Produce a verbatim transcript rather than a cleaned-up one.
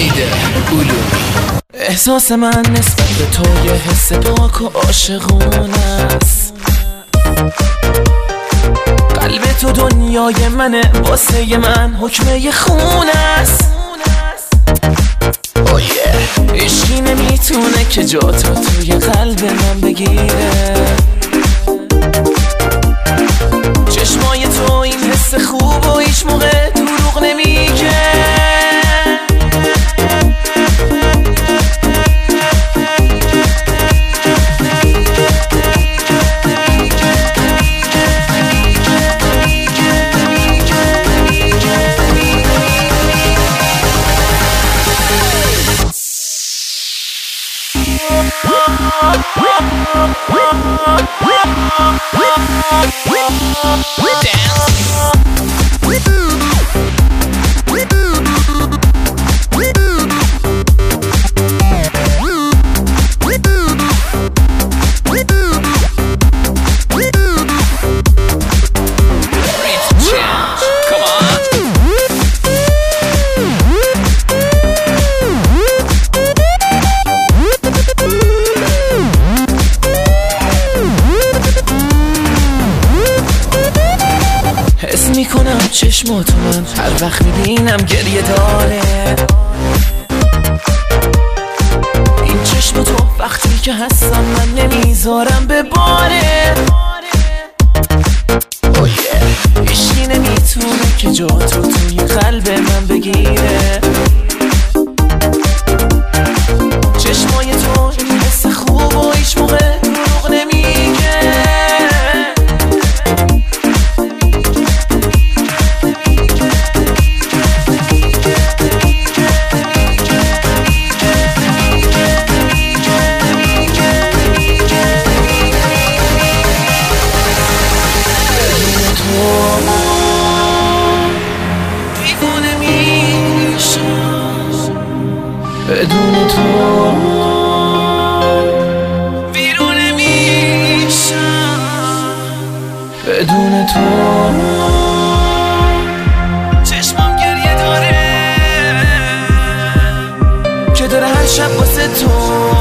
امیده علومی. احساس من نسبت به تو یه حس پاک و عاشقونه است. قلب تو دنیای منه، واسه من حکمه خونه است. oh yeah. عشقی نمیتونه که جا تو توی قلب من بگیره. چشمای تو این حس خوب و هیچ موقع دروغ نمیگه. حس میکنم چشماتو من هر وقت میبینم گریه داره. این چشم تو وقتی که هستم من نمیذارم به باره. oh yeah. عشقی نمیتونه که جا تو توی قلب من بگیره. چشمای تو این حس خوب و هیچ موقع دروغ نمیگه. بدون تو بیرون میشم. بدون تو چشمم گریه داره که داره هر شب واسه تو.